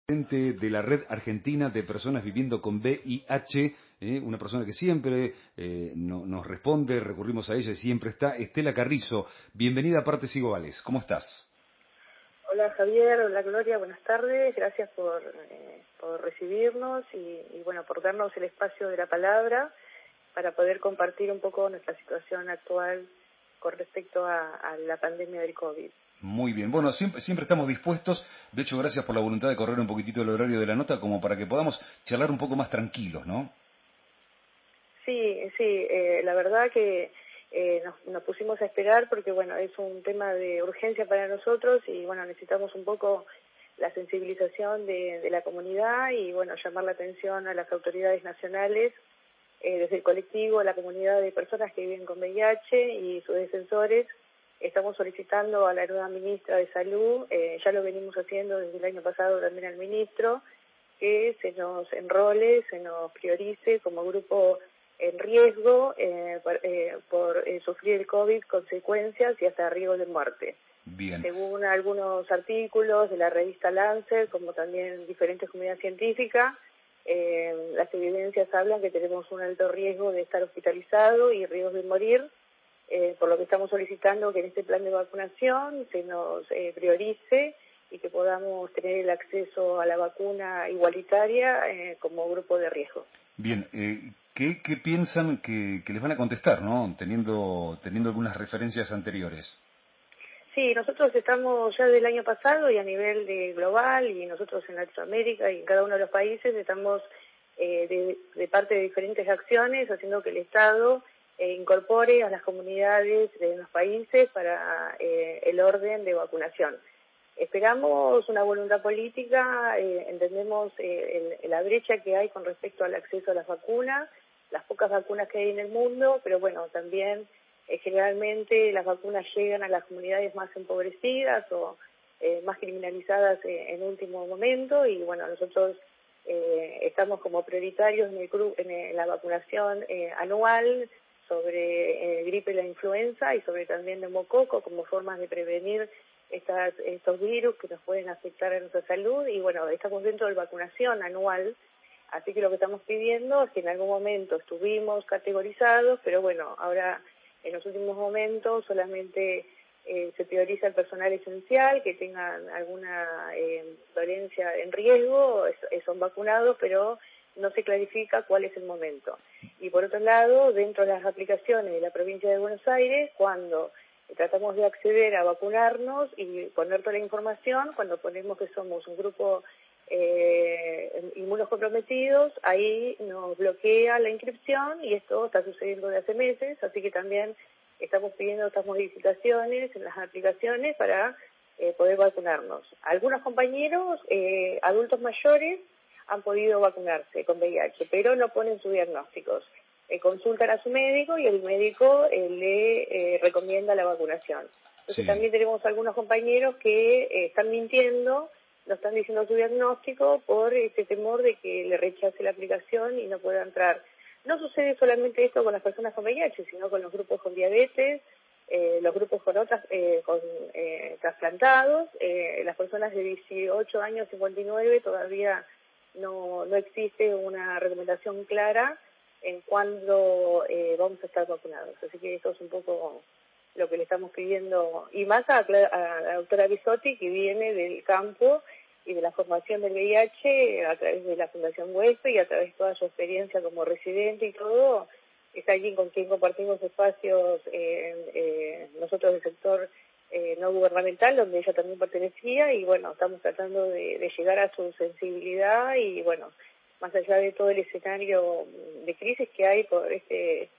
Presidente de la Red Argentina de Personas Viviendo con VIH, una persona que siempre nos responde, recurrimos a ella y siempre está, Estela Carrizo. Bienvenida a Partes Iguales, ¿cómo estás? Hola Javier, hola Gloria, buenas tardes, gracias por recibirnos y bueno, por darnos el espacio de la palabra para poder compartir un poco nuestra situación actual con respecto a la pandemia del COVID. Muy bien, bueno, siempre estamos dispuestos, de hecho gracias por la voluntad de correr un poquitito el horario de la nota como para que podamos charlar un poco más tranquilos, ¿no? Sí, la verdad que nos pusimos a esperar porque bueno, es un tema de urgencia para nosotros y bueno, necesitamos un poco la sensibilización de la comunidad y bueno, llamar la atención a las autoridades nacionales, desde el colectivo, la comunidad de personas que viven con VIH y sus defensores. Estamos solicitando a la nueva ministra de Salud, ya lo venimos haciendo desde el año pasado también al ministro, que se nos enrole, se nos priorice como grupo en riesgo por sufrir el COVID, consecuencias y hasta riesgo de muerte. Bien. Según algunos artículos de la revista Lancet, como también diferentes comunidades científicas, las evidencias hablan que tenemos un alto riesgo de estar hospitalizado y riesgo de morir, por lo que estamos solicitando que en este plan de vacunación se nos priorice y que podamos tener el acceso a la vacuna igualitaria como grupo de riesgo. Bien, ¿qué piensan que les van a contestar, no? Teniendo algunas referencias anteriores. Sí, nosotros estamos ya del año pasado y a nivel global y nosotros en Latinoamérica y en cada uno de los países estamos de parte de diferentes acciones haciendo que el Estado incorpore a las comunidades de los países para el orden de vacunación. Esperamos una voluntad política, entendemos la brecha que hay con respecto al acceso a las vacunas, las pocas vacunas que hay en el mundo, pero bueno, también generalmente las vacunas llegan a las comunidades más empobrecidas o más criminalizadas en último momento y bueno, nosotros estamos como prioritarios en la vacunación anual sobre gripe y la influenza y sobre también neumococo como formas de prevenir estos virus que nos pueden afectar a nuestra salud y bueno, estamos dentro de vacunación anual, así que lo que estamos pidiendo es que en algún momento estuvimos categorizados, pero bueno, ahora en los últimos momentos solamente se prioriza el personal esencial, que tengan alguna dolencia en riesgo, son vacunados, pero no se clarifica cuál es el momento. Y por otro lado, dentro de las aplicaciones de la provincia de Buenos Aires, cuando tratamos de acceder a vacunarnos y poner toda la información, cuando ponemos que somos un grupo inmunocomprometidos, ahí nos bloquea la inscripción y esto está sucediendo desde hace meses, así que también estamos pidiendo estas modificaciones en las aplicaciones para poder vacunarnos. Algunos compañeros adultos mayores han podido vacunarse con VIH, pero no ponen sus diagnósticos. Consultan a su médico y el médico le recomienda la vacunación. Entonces sí. También tenemos algunos compañeros que están mintiendo, no están diciendo su diagnóstico por ese temor de que le rechace la aplicación y no pueda entrar. No sucede solamente esto con las personas con VIH, sino con los grupos con diabetes, los grupos con trasplantados, las personas de 18 años, 59, todavía no existe una recomendación clara en cuándo vamos a estar vacunados. Así que eso es un poco lo que le estamos pidiendo, y más a la doctora Bisotti, que viene del campo y de la formación del VIH a través de la Fundación Huespe y a través de toda su experiencia como residente y todo, es alguien con quien compartimos espacios nosotros del sector no gubernamental, donde ella también pertenecía, y bueno, estamos tratando de llegar a su sensibilidad y bueno, más allá de todo el escenario de crisis que hay por este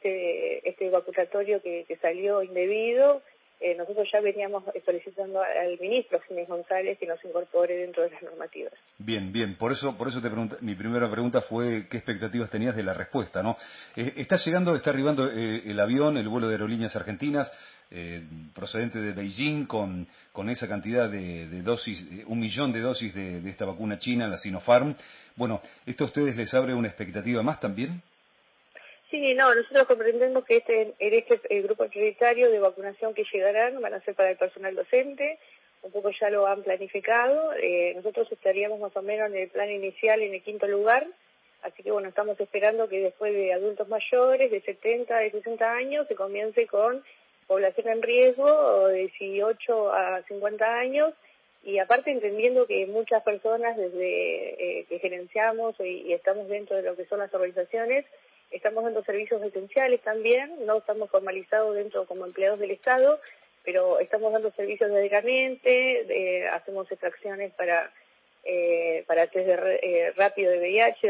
vacunatorio que salió indebido, nosotros ya veníamos solicitando al ministro Ginés González que nos incorpore dentro de las normativas. Bien, por eso te pregunto, mi primera pregunta fue qué expectativas tenías de la respuesta, ¿no? Está arribando el avión, el vuelo de Aerolíneas Argentinas, procedente de Beijing, con esa cantidad de dosis, 1 millón de dosis de esta vacuna china, la Sinopharm. Bueno, ¿esto a ustedes les abre una expectativa más también? Sí, no, nosotros comprendemos que el grupo prioritario de vacunación que llegarán van a ser para el personal docente, un poco ya lo han planificado. Nosotros estaríamos más o menos en el plan inicial en el 5º lugar, así que bueno, estamos esperando que después de adultos mayores de 70, de 60 años se comience con población en riesgo de 18 a 50 años, y aparte entendiendo que muchas personas desde que gerenciamos y estamos dentro de lo que son las organizaciones, estamos dando servicios esenciales también, no estamos formalizados dentro como empleados del Estado, pero estamos dando servicios médicamente, hacemos extracciones para test rápido de VIH,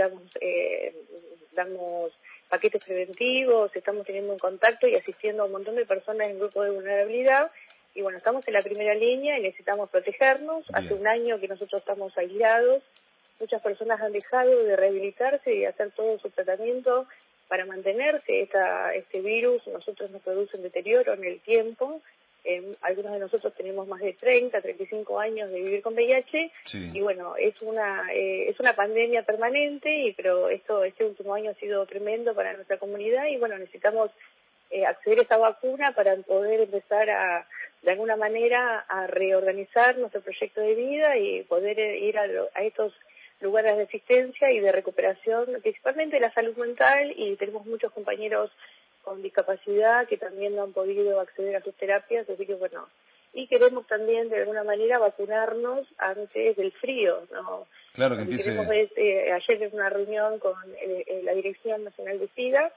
damos paquetes preventivos, estamos teniendo un contacto y asistiendo a un montón de personas en grupos de vulnerabilidad. Y bueno, estamos en la primera línea y necesitamos protegernos. Bien. Hace un año que nosotros estamos aislados. Muchas personas han dejado de rehabilitarse y de hacer todo su tratamiento para mantenerse. Este virus nosotros nos produce un deterioro en el tiempo. Algunos de nosotros tenemos más de 30, 35 años de vivir con VIH. Sí. Y bueno, es una pandemia permanente, pero este último año ha sido tremendo para nuestra comunidad y bueno, necesitamos acceder a esta vacuna para poder empezar de alguna manera a reorganizar nuestro proyecto de vida y poder ir a estos lugares de asistencia y de recuperación, principalmente de la salud mental, y tenemos muchos compañeros con discapacidad que también no han podido acceder a sus terapias, así que bueno, y queremos también de alguna manera vacunarnos antes del frío, ¿no? Claro que Lo que empiece... queremos es, ayer en una reunión con la Dirección Nacional de SIDA,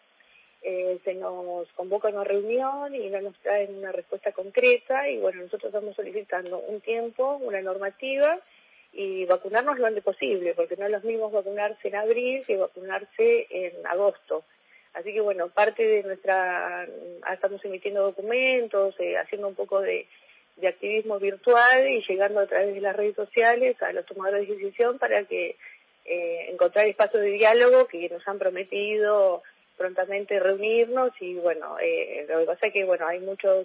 se nos convoca a una reunión y no nos traen una respuesta concreta y bueno, nosotros estamos solicitando un tiempo, una normativa y vacunarnos lo antes posible, porque no es lo mismo vacunarse en abril que vacunarse en agosto. Así que bueno, parte de estamos emitiendo documentos, haciendo un poco de activismo virtual y llegando a través de las redes sociales a los tomadores de decisión para que encontrar espacios de diálogo que nos han prometido prontamente reunirnos y bueno, lo que pasa es que bueno, hay muchas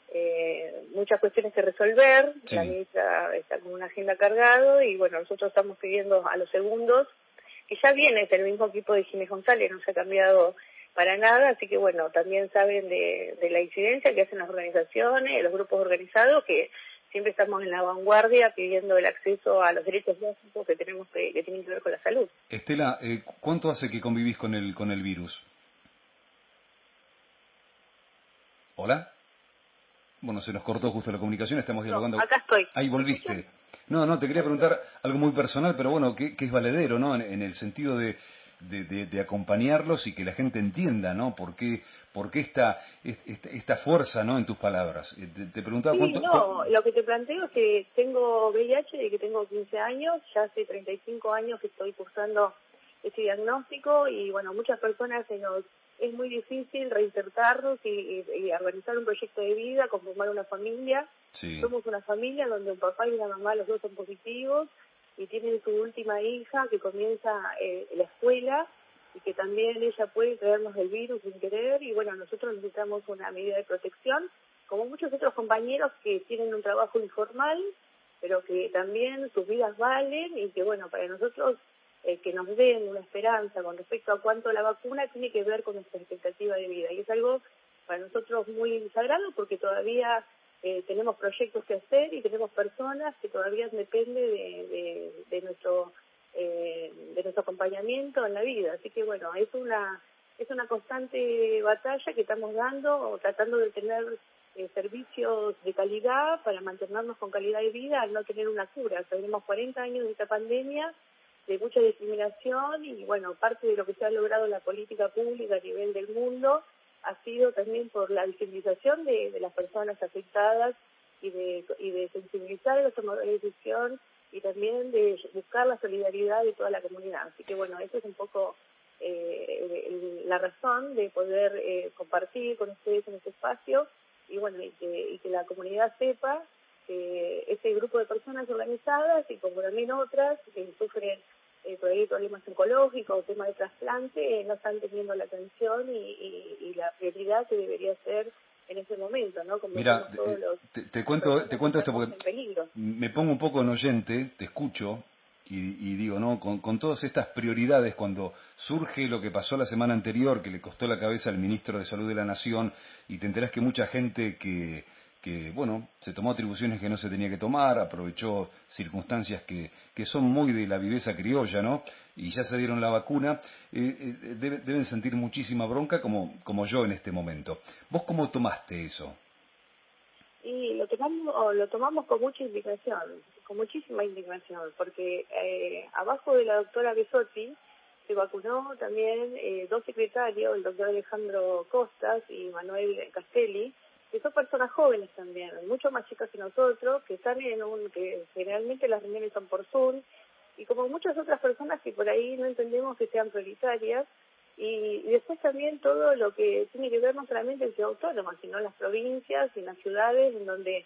cuestiones que resolver, Sí. La ministra está con una agenda cargado y bueno, nosotros estamos pidiendo a los segundos, que ya viene del mismo equipo de Jiménez González, no se ha cambiado para nada, así que bueno, también saben de la incidencia que hacen las organizaciones, los grupos organizados, que siempre estamos en la vanguardia pidiendo el acceso a los derechos básicos que tenemos que tienen que ver con la salud. Estela, ¿cuánto hace que convivís con el virus? ¿Hola? Bueno, se nos cortó justo la comunicación, estamos dialogando. No, acá estoy. Ahí volviste. No, te quería preguntar algo muy personal, pero bueno, que es valedero, ¿no? En el sentido de acompañarlos y que la gente entienda, ¿no? ¿Por qué esta fuerza, ¿no? En tus palabras. Te preguntaba Sí, cuánto... lo que te planteo es que tengo VIH desde que tengo 15 años, ya hace 35 años que estoy cursando este diagnóstico y bueno, muchas personas es muy difícil reinsertarnos y organizar un proyecto de vida, conformar una familia. Sí. Somos una familia donde un papá y una mamá, los dos son positivos, y tienen su última hija que comienza la escuela y que también ella puede traernos el virus sin querer y bueno, nosotros necesitamos una medida de protección, como muchos otros compañeros que tienen un trabajo informal, pero que también sus vidas valen y que bueno, para nosotros que nos den una esperanza con respecto a cuánto la vacuna tiene que ver con nuestra expectativa de vida. Y es algo para nosotros muy sagrado porque todavía tenemos proyectos que hacer y tenemos personas que todavía dependen de nuestro acompañamiento en la vida. Así que bueno, es una constante batalla que estamos dando, o tratando de tener servicios de calidad para mantenernos con calidad de vida al no tener una cura. Tenemos 40 años de esta pandemia, de mucha discriminación y bueno, parte de lo que se ha logrado en la política pública a nivel del mundo ha sido también por la visibilización de las personas afectadas y de sensibilizar a los tomadores de decisión y también de buscar la solidaridad de toda la comunidad. Así que bueno, eso es un poco la razón de poder compartir con ustedes en este espacio y bueno, y que la comunidad sepa que este grupo de personas organizadas y como también otras que sufren por ahí problemas oncológicos o temas de trasplante no están teniendo la atención y la prioridad que debería ser en ese momento, ¿no? Como Mira, todos te cuento esto porque en peligro. me pongo un poco en oyente, te escucho y digo, ¿no? Con todas estas prioridades, cuando surge lo que pasó la semana anterior, que le costó la cabeza al ministro de Salud de la Nación, y te enterás que mucha gente que bueno, se tomó atribuciones que no se tenía que tomar, aprovechó circunstancias que son muy de la viveza criolla, ¿no? Y ya se dieron la vacuna, deben sentir muchísima bronca como yo en este momento. ¿Vos cómo tomaste eso? Y lo tomamos con mucha indignación, con muchísima indignación, porque abajo de la doctora Besotti se vacunó también dos secretarios, el doctor Alejandro Costas y Manuel Castelli, que son personas jóvenes también, mucho más chicas que nosotros, que están que generalmente las reuniones son por Zoom, y como muchas otras personas que por ahí no entendemos que sean prioritarias, y después también todo lo que tiene que ver no solamente en Ciudad Autónoma, sino en las provincias y en las ciudades, en donde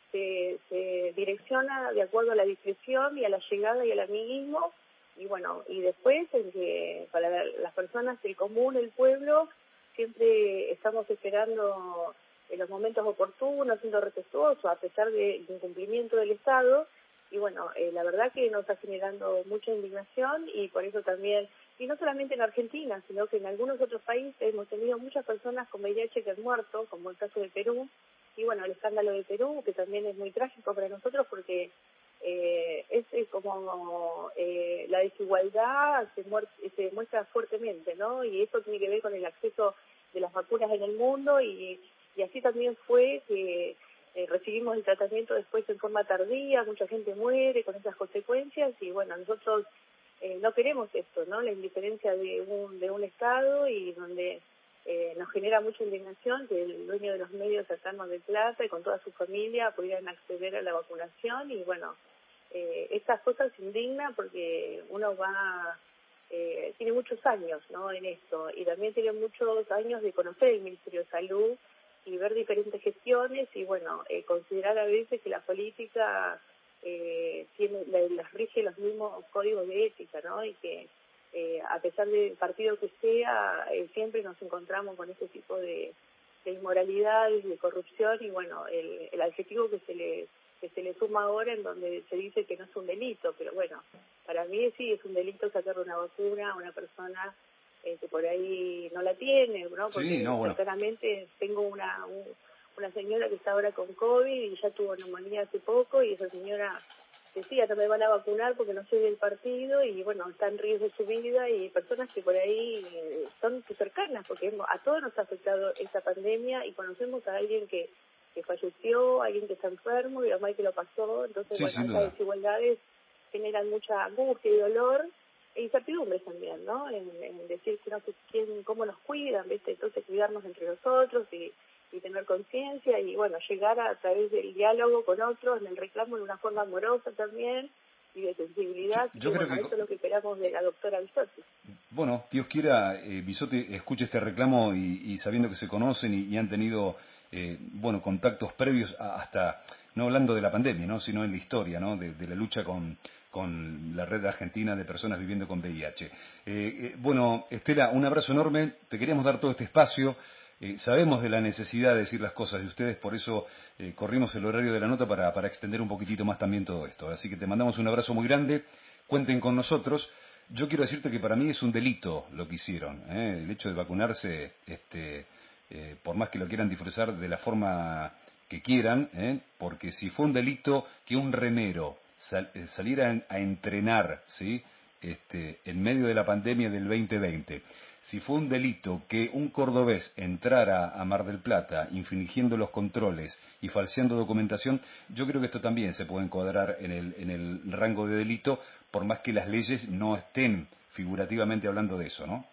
se direcciona de acuerdo a la discreción y a la llegada y al amiguismo, y bueno, y después en que para las personas del común, el pueblo, siempre estamos esperando en los momentos oportunos, siendo respetuosos, a pesar del incumplimiento del Estado, y bueno, la verdad que nos está generando mucha indignación, y por eso también, y no solamente en Argentina, sino que en algunos otros países hemos tenido muchas personas con VIH que han muerto, como el caso de Perú, y bueno, el escándalo de Perú, que también es muy trágico para nosotros porque es como la desigualdad se muestra fuertemente, ¿no? Y eso tiene que ver con el acceso de las vacunas en el mundo, y así también fue que recibimos el tratamiento después en forma tardía, mucha gente muere con esas consecuencias, y bueno, nosotros no queremos esto, ¿no? La indiferencia de un Estado, y donde nos genera mucha indignación que el dueño de los medios acá en Mar del Plata y con toda su familia pudieran acceder a la vacunación, y bueno, estas cosas indignan porque uno tiene muchos años, ¿no? En esto, y también tiene muchos años de conocer el Ministerio de Salud y ver diferentes gestiones, y bueno, considerar a veces que la política las rige los mismos códigos de ética, ¿no? Y que a pesar del partido que sea, siempre nos encontramos con este tipo de inmoralidades, de corrupción, y bueno, el adjetivo que se le suma ahora, en donde se dice que no es un delito, pero bueno, para mí sí es un delito sacarle una vacuna a una persona que por ahí no la tiene, ¿no? Porque Sí, no, bueno. cercanamente tengo una señora que está ahora con COVID y ya tuvo neumonía hace poco, y esa señora decía, no me van a vacunar porque no soy del partido, y bueno, está en riesgo su vida, y personas que por ahí son cercanas, porque a todos nos ha afectado esta pandemia, y conocemos a alguien que falleció, alguien que está enfermo, y lo mal que lo pasó, entonces Sí, bueno, sin estas duda. desigualdades generan mucha angustia y dolor, e incertidumbre también, ¿no? En decir que no sé cómo nos cuidan, ¿viste? Entonces cuidarnos entre nosotros y tener conciencia, y bueno, llegar a través del diálogo con otros, en el reclamo de una forma amorosa también, y de sensibilidad, Yo y creo bueno, que eso es lo que esperamos de la doctora Bisotti. bueno, Dios quiera, Bisotti escuche este reclamo y sabiendo que se conocen y han tenido, bueno, contactos previos hasta, no hablando de la pandemia, ¿no? Sino en la historia, ¿no? De la lucha con la red argentina de personas viviendo con VIH. Bueno, Estela, un abrazo enorme, te queríamos dar todo este espacio. Sabemos de la necesidad de decir las cosas de ustedes, por eso corrimos el horario de la nota para extender un poquitito más también todo esto. Así que te mandamos un abrazo muy grande, cuenten con nosotros. Yo quiero decirte que para mí es un delito lo que hicieron, ¿eh? El hecho de vacunarse, por más que lo quieran disfrazar de la forma que quieran, porque si fue un delito que un remero saliera a entrenar, ¿sí? En medio de la pandemia del 2020, si fue un delito que un cordobés entrara a Mar del Plata infringiendo los controles y falseando documentación, yo creo que esto también se puede encuadrar en el rango de delito, por más que las leyes no estén figurativamente hablando de eso, ¿no?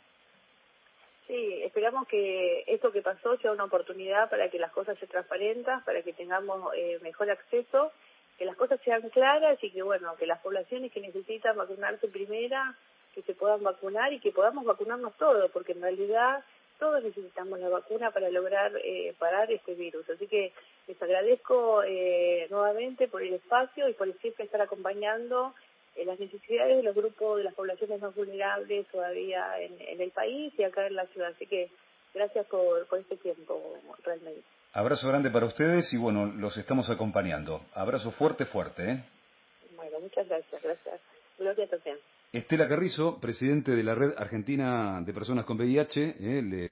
Sí, esperamos que esto que pasó sea una oportunidad para que las cosas se transparentan, para que tengamos mejor acceso, que las cosas sean claras, y que bueno, que las poblaciones que necesitan vacunarse primera, que se puedan vacunar, y que podamos vacunarnos todos, porque en realidad todos necesitamos la vacuna para lograr parar este virus. Así que les agradezco nuevamente por el espacio y por siempre estar acompañando las necesidades de los grupos de las poblaciones más vulnerables todavía en el país y acá en la ciudad. Así que gracias por este tiempo, realmente. Abrazo grande para ustedes y bueno, los estamos acompañando. Abrazo fuerte, fuerte, ¿eh? Bueno, muchas gracias, gracias. Gloria también. Estela Carrizo, presidente de la Red Argentina de Personas con VIH,